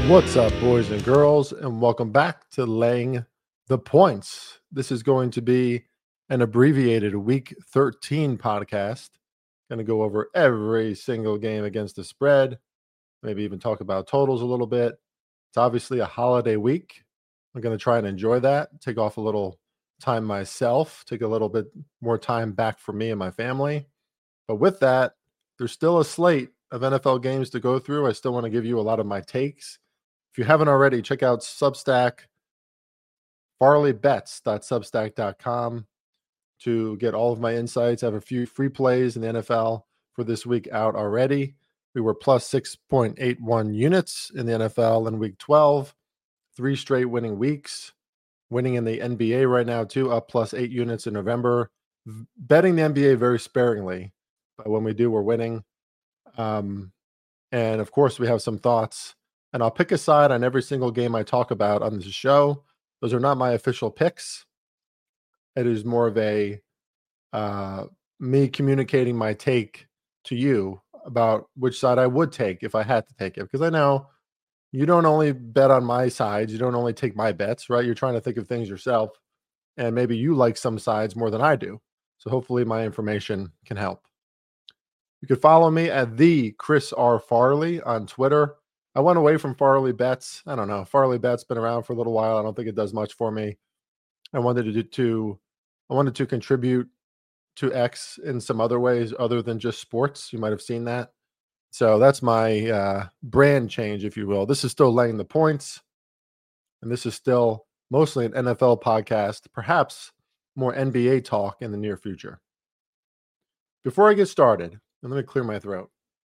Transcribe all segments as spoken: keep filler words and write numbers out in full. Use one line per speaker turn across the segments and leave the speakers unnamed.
What's up, boys and girls, and welcome back to Laying the Points. This is going to be an abbreviated Week thirteen podcast. Going to go over every single game against the spread, maybe even talk about totals a little bit. It's obviously a holiday week. I'm going to try and enjoy that, take off a little time myself, take a little bit more time back for me and my family. But with that, there's still a slate of N F L games to go through. I still want to give you a lot of my takes. If you haven't already, check out Substack, farley bets dot substack dot com to get all of my insights. I have a few free plays in the N F L for this week out already. We were plus six point eight one units in the N F L in week twelve, three straight winning weeks. Winning in the N B A right now, too, up plus eight units in November. Betting the N B A very sparingly, but when we do, we're winning. Um, and, of course, we have some thoughts. And I'll pick a side on every single game I talk about on this show. Those are not my official picks. It is more of a uh, me communicating my take to you about which side I would take if I had to take it. Because I know you don't only bet on my sides. You don't only take my bets, right? You're trying to think of things yourself. And maybe you like some sides more than I do. So hopefully my information can help. You can follow me at the Chris R. Farley on Twitter. I went away from Farley Bets. I don't know. Farley Bets been around for a little while. I don't think it does much for me. I wanted to do to, I wanted to contribute to X in some other ways other than just sports. You might have seen that. So that's my uh, brand change, if you will. This is still Laying the Points, and this is still mostly an N F L podcast, perhaps more N B A talk in the near future. Before I get started, and let me clear my throat.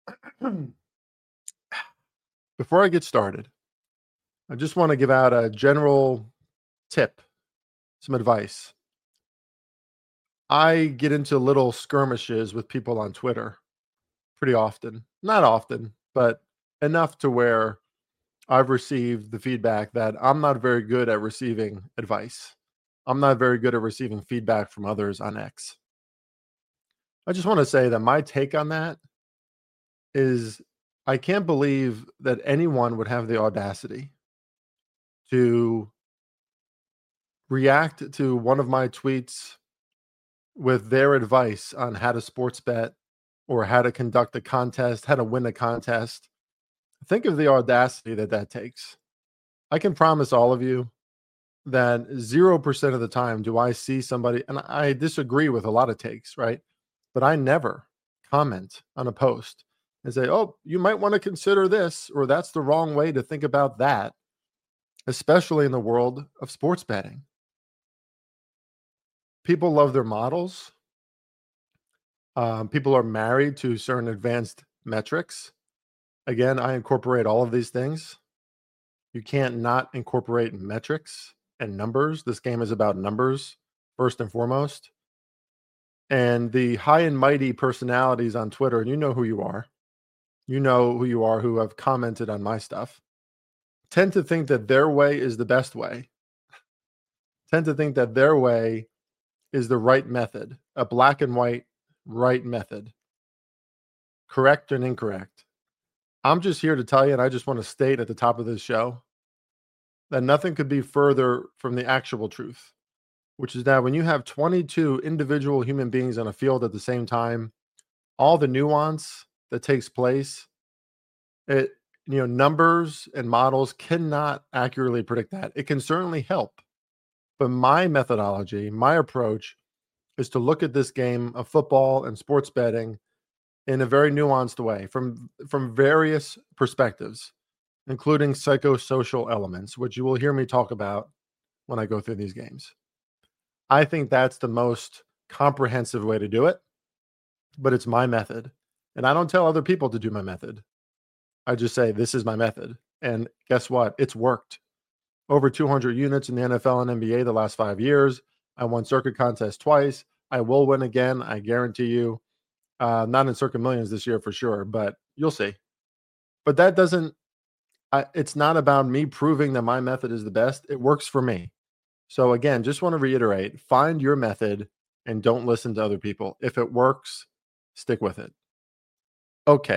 Before I get started, I just want to give out a general tip, some advice. I get into little skirmishes with people on Twitter pretty often. Not often, but enough to where I've received the feedback that I'm not very good at receiving advice. I'm not very good at receiving feedback from others on X. I just want to say that my take on that is I can't believe that anyone would have the audacity to react to one of my tweets with their advice on how to sports bet or how to conduct a contest, how to win a contest. Think of the audacity that that takes. I can promise all of you that zero percent of the time do I see somebody, and I disagree with a lot of takes, right? But I never comment on a post and say, oh, you might want to consider this, or that's the wrong way to think about that, especially in the world of sports betting. People love their models. Um, people are married to certain advanced metrics. Again, I incorporate all of these things. You can't not incorporate metrics and numbers. This game is about numbers, first and foremost. And the high and mighty personalities on Twitter, and you know who you are, you know who you are who have commented on my stuff, tend to think that their way is the best way, tend to think that their way is the right method, a black and white right method, correct and incorrect. I'm just here to tell you, and I just want to state at the top of this show, that nothing could be further from the actual truth, which is that when you have twenty-two individual human beings on a field at the same time, all the nuance that takes place, it, you know, numbers and models cannot accurately predict that. It can certainly help. But my methodology, my approach is to look at this game of football and sports betting in a very nuanced way from, from various perspectives, including psychosocial elements, which you will hear me talk about when I go through these games. I think that's the most comprehensive way to do it, but it's my method. And I don't tell other people to do my method. I just say, this is my method. And guess what? It's worked. Over two hundred units in the N F L and N B A the last five years. I won circuit contests twice. I will win again. I guarantee you. Uh, not in Circuit Millions this year for sure, but you'll see. But that doesn't, I, it's not about me proving that my method is the best. It works for me. So again, just want to reiterate, find your method and don't listen to other people. If it works, stick with it. Okay,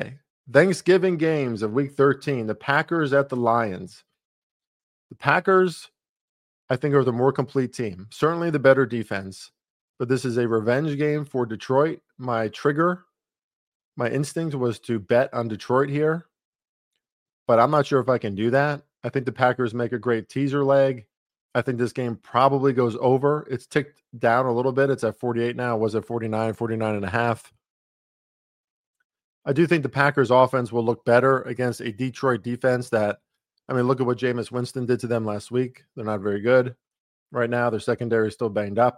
Thanksgiving games of week thirteen, the Packers at the Lions. The Packers, I think, are the more complete team. Certainly the better defense, but this is a revenge game for Detroit. My trigger, my instinct was to bet on Detroit here, but I'm not sure if I can do that. I think the Packers make a great teaser leg. I think this game probably goes over. It's ticked down a little bit. It's at forty-eight now. It was at forty-nine, forty-nine and a half. I do think the Packers offense will look better against a Detroit defense that, I mean, look at what Jameis Winston did to them last week. They're not very good right now. Their secondary is still banged up.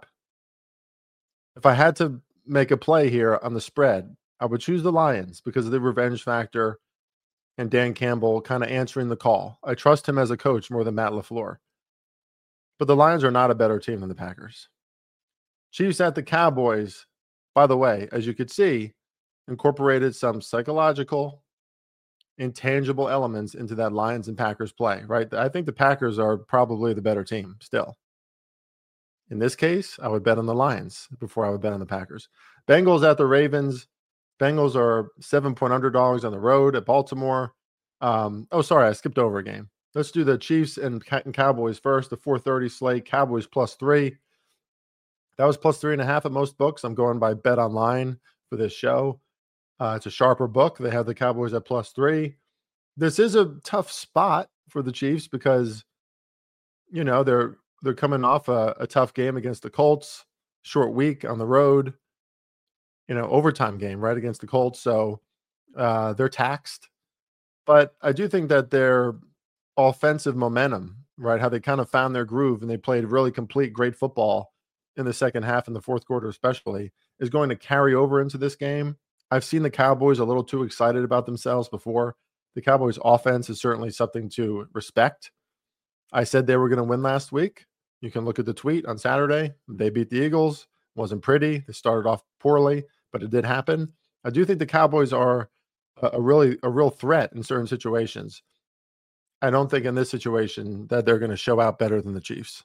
If I had to make a play here on the spread, I would choose the Lions because of the revenge factor and Dan Campbell kind of answering the call. I trust him as a coach more than Matt LaFleur. But the Lions are not a better team than the Packers. Chiefs at the Cowboys, by the way, as you could see, incorporated some psychological, intangible elements into that Lions and Packers play, right? I think the Packers are probably the better team still. In this case, I would bet on the Lions before I would bet on the Packers. Bengals at the Ravens. Bengals are seven-point underdogs on the road at Baltimore. Um, oh, sorry, I skipped over a game. Let's do the Chiefs and, and Cowboys first. The four thirty slate, Cowboys plus three. That was plus three and a half at most books. I'm going by Bet Online for this show. Uh, it's a sharper book. They have the Cowboys at plus three. This is a tough spot for the Chiefs because, you know, they're they're coming off a, a tough game against the Colts, short week on the road, you know, overtime game right against the Colts. So uh, they're taxed. But I do think that their offensive momentum, right, how they kind of found their groove and they played really complete, great football in the second half and the fourth quarter especially, is going to carry over into this game. I've seen the Cowboys a little too excited about themselves before. The Cowboys offense is certainly something to respect. I said they were going to win last week. You can look at the tweet on Saturday. They beat the Eagles. Wasn't pretty. They started off poorly, but it did happen. I do think the Cowboys are a, a really a real threat in certain situations. I don't think in this situation that they're going to show out better than the Chiefs.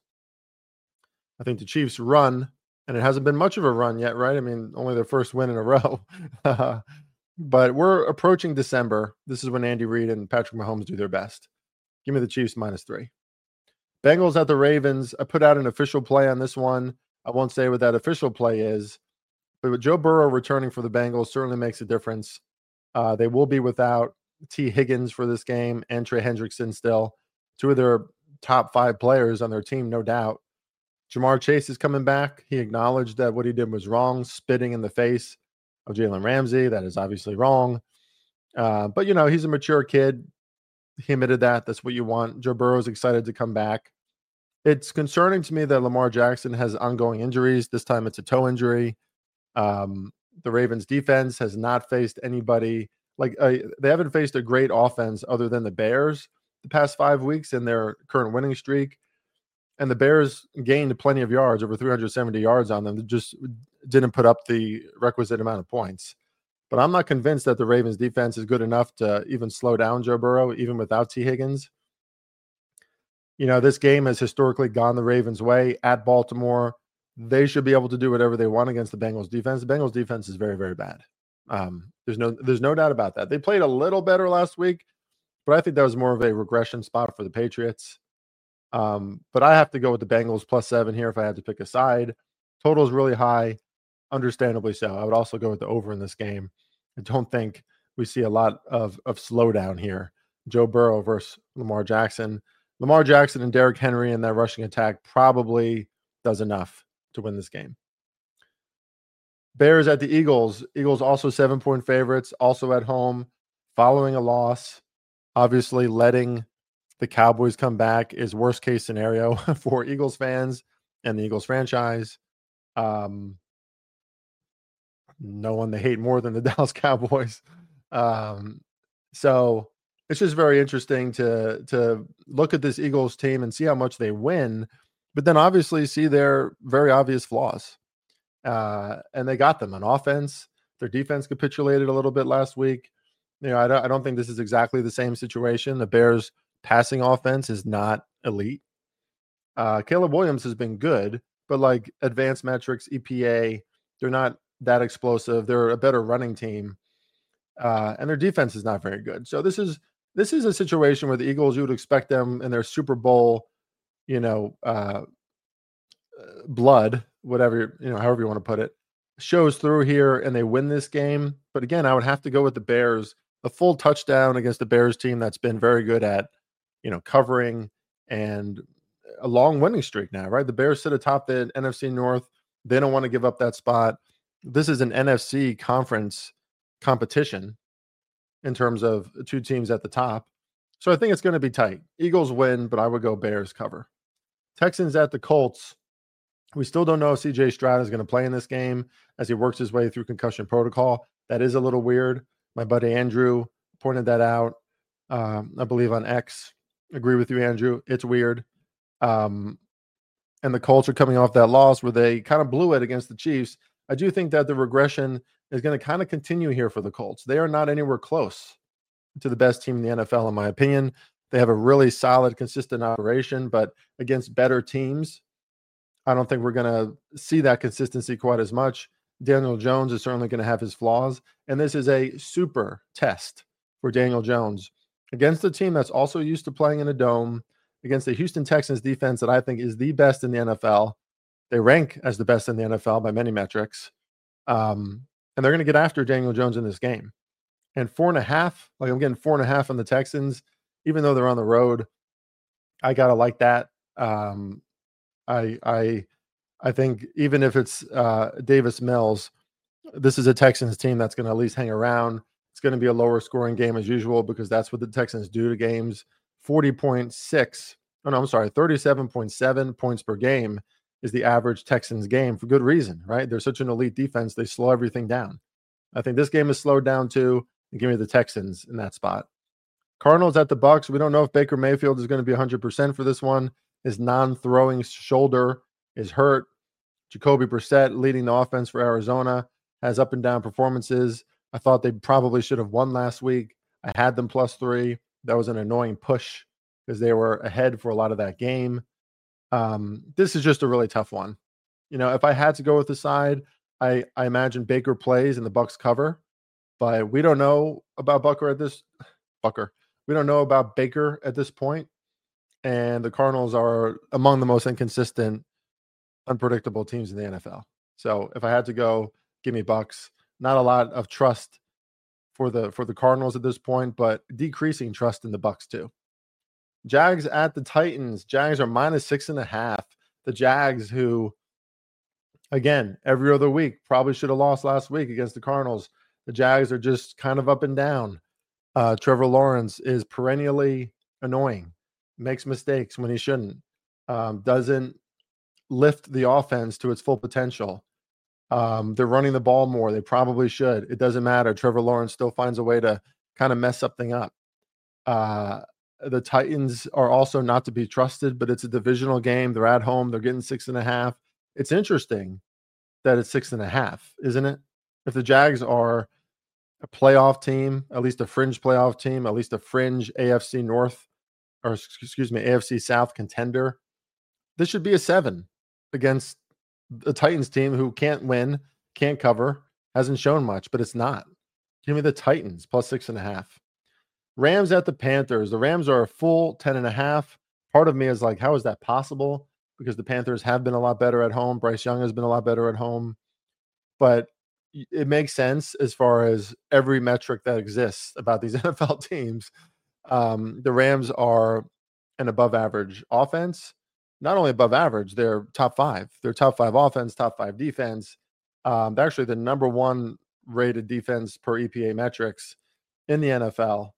I think the Chiefs run, and it hasn't been much of a run yet, right? I mean, only their first win in a row. But we're approaching December. This is when Andy Reid and Patrick Mahomes do their best. Give me the Chiefs minus three. Bengals at the Ravens. I put out an official play on this one. I won't say what that official play is, but with Joe Burrow returning for the Bengals certainly makes a difference. Uh, they will be without T. Higgins for this game and Trey Hendrickson still. Two of their top five players on their team, no doubt. Jamar Chase is coming back. He acknowledged that what he did was wrong, spitting in the face of Jalen Ramsey. That is obviously wrong. Uh, but, you know, he's a mature kid. He admitted that. That's what you want. Joe Burrow is excited to come back. It's concerning to me that Lamar Jackson has ongoing injuries. This time it's a toe injury. Um, the Ravens defense has not faced anybody. Like uh, they haven't faced a great offense other than the Bears the past five weeks in their current winning streak. And the Bears gained plenty of yards, over three hundred seventy yards on them. They just didn't put up the requisite amount of points. But I'm not convinced that the Ravens defense is good enough to even slow down Joe Burrow, even without T. Higgins. You know, this game has historically gone the Ravens' way at Baltimore. They should be able to do whatever they want against the Bengals defense. The Bengals defense is very, very bad. Um, there's no there's no doubt about that. They played a little better last week, but I think that was more of a regression spot for the Patriots. Um, but I have to go with the Bengals plus seven here if I had to pick a side. Total is really high, understandably so. I would also go with the over in this game. I don't think we see a lot of, of slowdown here. Joe Burrow versus Lamar Jackson. Lamar Jackson and Derrick Henry in that rushing attack probably does enough to win this game. Bears at the Eagles. Eagles also seven-point favorites, also at home, following a loss. Obviously, letting the Cowboys come back is worst case scenario for Eagles fans and the Eagles franchise. Um, no one they hate more than the Dallas Cowboys. Um, so it's just very interesting to to look at this Eagles team and see how much they win, but then obviously see their very obvious flaws. Uh, and they got them on offense. Their defense capitulated a little bit last week. You know, I don't, I don't think this is exactly the same situation. The Bears passing offense is not elite. Uh, Caleb Williams has been good, but like advanced metrics, E P A, they're not that explosive. They're a better running team. uh, and their defense is not very good. So this is this is a situation where the Eagles, you would expect them in their Super Bowl, you know, uh, blood, whatever, you know, however you want to put it, shows through here and they win this game. But again, I would have to go with the Bears. A full touchdown against the Bears team that's been very good at, you know, covering and a long winning streak now, right? The Bears sit atop the N F C North. They don't want to give up that spot. This is an N F C conference competition in terms of two teams at the top. So I think it's going to be tight. Eagles win, but I would go Bears cover. Texans at the Colts. We still don't know if C J Stroud is going to play in this game as he works his way through concussion protocol. That is a little weird. My buddy Andrew pointed that out, um, I believe on X. Agree with you, Andrew. It's weird. Um, and the Colts are coming off that loss where they kind of blew it against the Chiefs. I do think that the regression is going to kind of continue here for the Colts. They are not anywhere close to the best team in the N F L, in my opinion. They have a really solid, consistent operation, but against better teams, I don't think we're going to see that consistency quite as much. Daniel Jones is certainly going to have his flaws, and this is a super test for Daniel Jones against a team that's also used to playing in a dome, against the Houston Texans defense that I think is the best in the N F L. They rank as the best in the N F L by many metrics. Um, and they're going to get after Daniel Jones in this game. And four and a half, like I'm getting four and a half on the Texans, even though they're on the road. I got to like that. Um, I, I, I think even if it's uh, Davis Mills, this is a Texans team that's going to at least hang around. It's going to be a lower scoring game as usual because that's what the Texans do to games. forty point six, oh no, I'm sorry, thirty-seven point seven points per game is the average Texans game for good reason, right? They're such an elite defense. They slow everything down. I think this game is slowed down too. And give me the Texans in that spot. Cardinals at the Bucks. We don't know if Baker Mayfield is going to be one hundred percent for this one. His non-throwing shoulder is hurt. Jacoby Brissett leading the offense for Arizona has up and down performances. I thought they probably should have won last week. I had them plus three. That was an annoying push because they were ahead for a lot of that game. Um, this is just a really tough one. You know, if I had to go with the side, I, I imagine Baker plays and the Bucks cover, but we don't know about Bucker at this Bucker. We don't know about Baker at this point, and the Cardinals are among the most inconsistent, unpredictable teams in the N F L. So if I had to go, give me Bucks. Not a lot of trust for the for the Cardinals at this point, but decreasing trust in the Bucks too. Jags at the Titans. Jags are minus six and a half. The Jags, who, again, every other week probably should have lost last week against the Cardinals. The Jags are just kind of up and down. Uh, Trevor Lawrence is perennially annoying, makes mistakes when he shouldn't, um, doesn't lift the offense to its full potential. Um, they're running the ball more. They probably should. It doesn't matter. Trevor Lawrence still finds a way to kind of mess something up. Uh, the Titans are also not to be trusted, but it's a divisional game. They're at home. They're getting six and a half. It's interesting that it's six and a half, isn't it? If the Jags are a playoff team, at least a fringe playoff team, at least a fringe A F C North, or excuse me, A F C South contender, this should be a seven against the Titans team who can't win, can't cover, hasn't shown much, but it's not. Give me the Titans plus six and a half. Rams at the Panthers. The Rams are a full ten and a half. Part of me is like, how is that possible? Because the Panthers have been a lot better at home. Bryce Young has been a lot better at home. But it makes sense as far as every metric that exists about these N F L teams. Um, the Rams are an above average offense. Not only above average, they're top five. They're top five offense, top five defense. Um, they're actually the number one rated defense per E P A metrics in the N F L.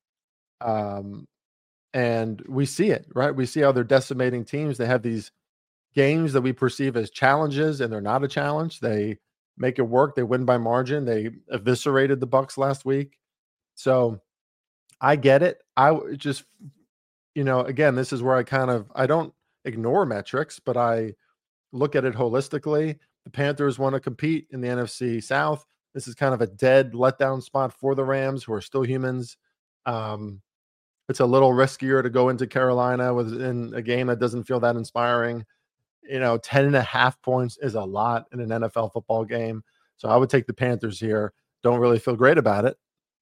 Um, and we see it, right? We see how they're decimating teams. They have these games that we perceive as challenges, and they're not a challenge. They make it work. They win by margin. They eviscerated the Bucks last week. So I get it. I just, you know, again, this is where I kind of, I don't ignore metrics, but I look at it holistically. The Panthers want to compete in the N F C South. This is kind of a dead letdown spot for the Rams, who are still humans. Um, it's a little riskier to go into Carolina within a game that doesn't feel that inspiring. You know, ten and a half points is a lot in an N F L football game. So I would take the Panthers here. Don't really feel great about it,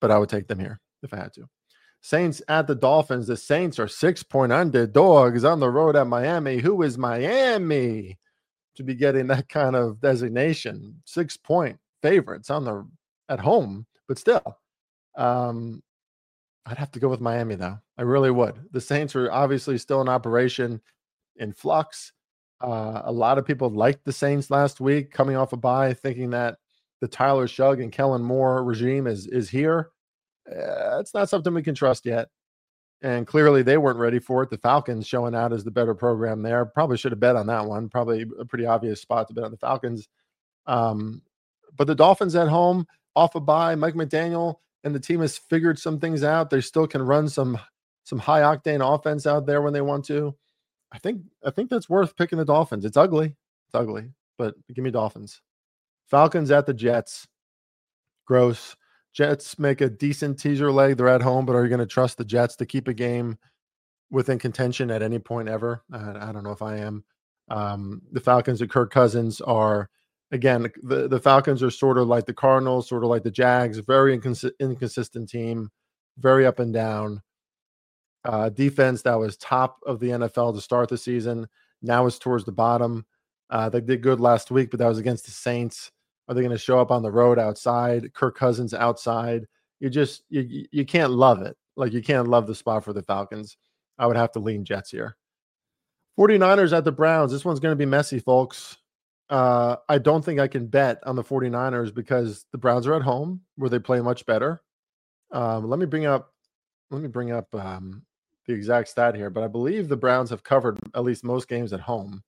but I would take them here if I had to. Saints at the Dolphins. The Saints are six-point underdogs on the road at Miami. Who is Miami to be getting that kind of designation? Six-point favorites on the at home, but still. Um, I'd have to go with Miami, though. I really would. The Saints are obviously still in operation, in flux. Uh, a lot of people liked the Saints last week, coming off a bye, thinking that the Tyler Shugg and Kellen Moore regime is is here. Uh, it's not something we can trust yet. And clearly they weren't ready for it. The Falcons showing out as the better program there. Probably should have bet on that one. Probably a pretty obvious spot to bet on the Falcons. Um, but the Dolphins at home, off a bye, Mike McDaniel and the team has figured some things out. They still can run some some high octane offense out there when they want to. I think I think that's worth picking the Dolphins. It's ugly. It's ugly, but give me Dolphins. Falcons at the Jets. Gross. Jets make a decent teaser leg. They're at home, but are you going to trust the Jets to keep a game within contention at any point ever? I, I don't know if I am. Um, the Falcons and Kirk Cousins are, again, the, the Falcons are sort of like the Cardinals, sort of like the Jags, very incons- inconsistent team, very up and down. Uh, defense that was top of the N F L to start the season, now is towards the bottom. Uh, they did good last week, but that was against the Saints. Are they going to show up on the road outside? Kirk Cousins outside. You just you you can't love it. Like you can't love the spot for the Falcons. I would have to lean Jets here. 49ers at the Browns. This one's going to be messy, folks. Uh, I don't think I can bet on the 49ers because the Browns are at home where they play much better. Um, let me bring up let me bring up um, the exact stat here, but I believe the Browns have covered at least most games at home.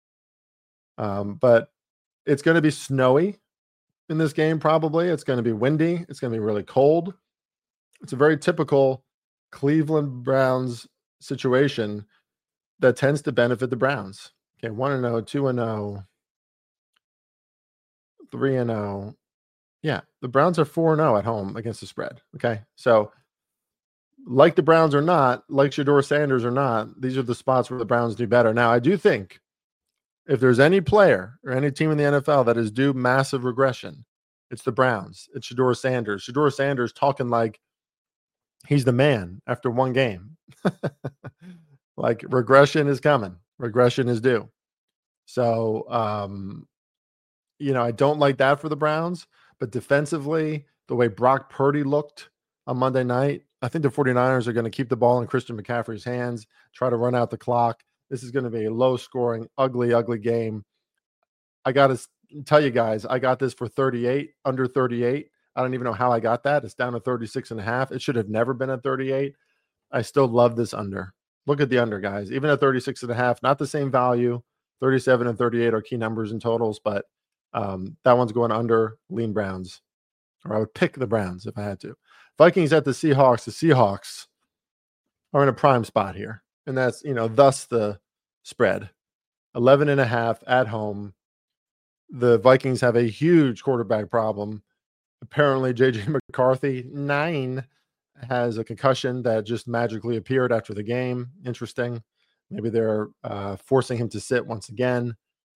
Um, but it's going to be snowy in this game, probably. It's going to be windy. It's going to be really cold. It's a very typical Cleveland Browns situation that tends to benefit the Browns. Okay, one and oh, two and oh, three and oh. Yeah, the Browns are four and oh at home against the spread. Okay, so like the Browns or not, like Shedeur Sanders or not, these are the spots where the Browns do better. Now, I do think if there's any player or any team in the N F L that is due massive regression, it's the Browns. It's Shedeur Sanders. Shedeur Sanders talking like he's the man after one game. Like regression is coming. Regression is due. So, um, you know, I don't like that for the Browns. But defensively, the way Brock Purdy looked on Monday night, I think the 49ers are going to keep the ball in Christian McCaffrey's hands, try to run out the clock. This is going to be a low-scoring, ugly, ugly game. I got to tell you guys, I got this for thirty-eight, under thirty-eight. I don't even know how I got that. It's down to thirty-six and a half. It should have never been at thirty-eight. I still love this under. Look at the under, guys. Even at thirty-six and a half, not the same value. thirty-seven and thirty-eight are key numbers in totals, but um, that one's going under. Lean Browns. Or I would pick the Browns if I had to. Vikings at the Seahawks. The Seahawks are in a prime spot here. And that's, you know, thus the spread. eleven and a half at home. The Vikings have a huge quarterback problem. Apparently, J J McCarthy, nine, has a concussion that just magically appeared after the game. Interesting. Maybe they're uh, forcing him to sit once again.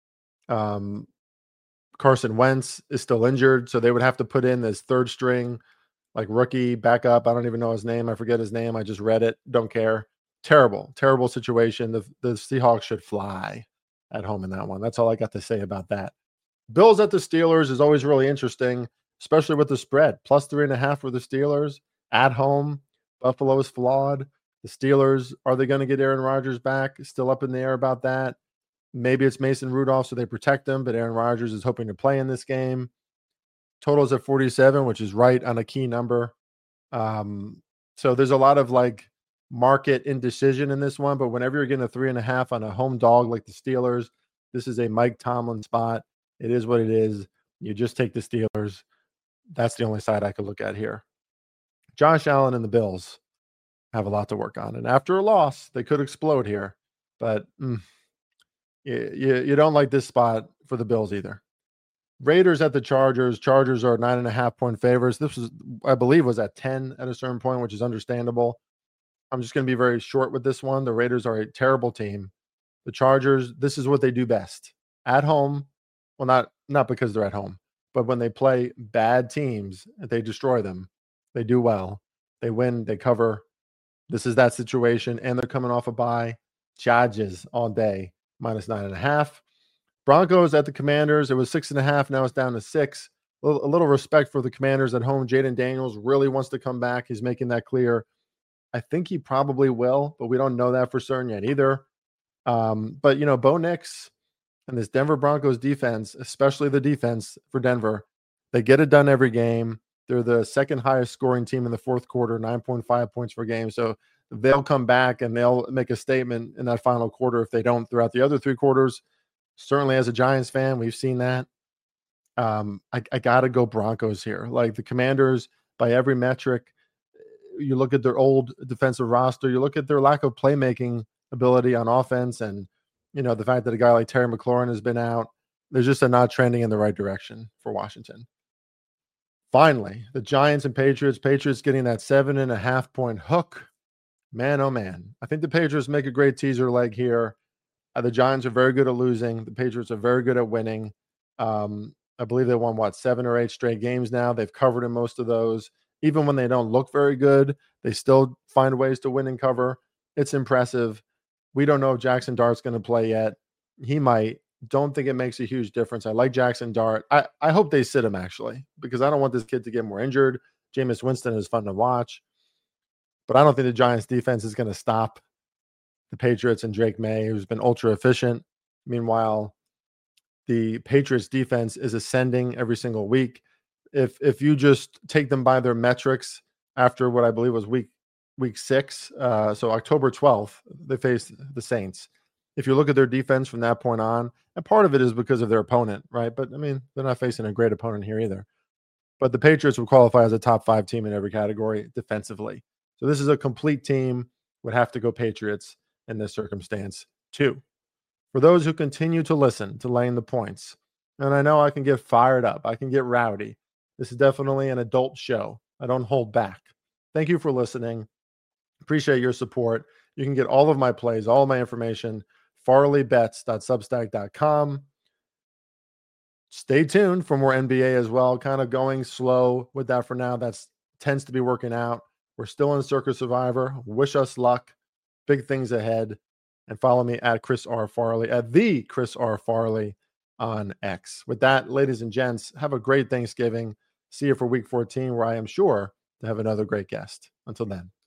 Um, Carson Wentz is still injured, so they would have to put in this third string, like rookie backup. I don't even know his name. I forget his name. I just read it. Don't care. Terrible, terrible situation. The, the Seahawks should fly at home in that one. That's all I got to say about that. Bills at the Steelers is always really interesting, especially with the spread. Plus three and a half for the Steelers at home. Buffalo is flawed. The Steelers, are they going to get Aaron Rodgers back? Still up in the air about that. Maybe it's Mason Rudolph, so they protect him, but Aaron Rodgers is hoping to play in this game. Totals at forty-seven, which is right on a key number. Um, so there's a lot of like market indecision in this one, but whenever you're getting a three and a half on a home dog like the Steelers, this is a Mike Tomlin spot. It is what it is. You just take the Steelers. That's the only side I could look at here. Josh Allen and the Bills have a lot to work on. And after a loss, they could explode here. But mm, you, you, you don't like this spot for the Bills either. Raiders at the Chargers. Chargers are nine and a half point favorites. This was, I believe, was at ten at a certain point, which is understandable. I'm just going to be very short with this one. The Raiders are a terrible team. The Chargers, this is what they do best. At home, well, not, not because they're at home, but when they play bad teams, they destroy them. They do well. They win, they cover. This is that situation, and they're coming off a bye. Charges all day, minus nine and a half. Broncos at the Commanders. It was six and a half. Now it's down to six. A little, a little respect for the Commanders at home. Jaden Daniels really wants to come back. He's making that clear. I think he probably will, but we don't know that for certain yet either. Um, but, you know, Bo Nix and this Denver Broncos defense, especially the defense for Denver, they get it done every game. They're the second highest scoring team in the fourth quarter, nine point five points per game. So they'll come back and they'll make a statement in that final quarter if they don't throughout the other three quarters. Certainly as a Giants fan, we've seen that. Um, I, I got to go Broncos here. Like the Commanders, by every metric, you look at their old defensive roster, you look at their lack of playmaking ability on offense, and, you know, the fact that a guy like Terry McLaurin has been out, there's just a not trending in the right direction for Washington. Finally, the Giants and Patriots. Patriots getting that seven and a half point hook. Man, oh man. I think the Patriots make a great teaser leg here. Uh, the Giants are very good at losing. The Patriots are very good at winning. Um, I believe they won, what, seven or eight straight games now. They've covered in most of those. Even when they don't look very good, they still find ways to win and cover. It's impressive. We don't know if Jackson Dart's going to play yet. He might. Don't think it makes a huge difference. I like Jackson Dart. I, I hope they sit him, actually, because I don't want this kid to get more injured. Jameis Winston is fun to watch. But I don't think the Giants defense is going to stop the Patriots and Drake May, who's been ultra efficient. Meanwhile, the Patriots defense is ascending every single week. If if you just take them by their metrics after what I believe was week week six, uh, so October twelfth, they faced the Saints. If you look at their defense from that point on, and part of it is because of their opponent, right? But I mean, they're not facing a great opponent here either. But the Patriots would qualify as a top five team in every category defensively. So this is a complete team. Would have to go Patriots in this circumstance too. For those who continue to listen to Laying the Points, and I know I can get fired up, I can get rowdy. This is definitely an adult show. I don't hold back. Thank you for listening. Appreciate your support. You can get all of my plays, all of my information, farley bets dot substack dot com. Stay tuned for more N B A as well. Kind of going slow with that for now. That tends to be working out. We're still in Circa Survivor. Wish us luck. Big things ahead. And follow me at Chris R. Farley, at the Chris R. Farley on X. With that, ladies and gents, have a great Thanksgiving. See you for week fourteen, where I am sure to have another great guest. Until then.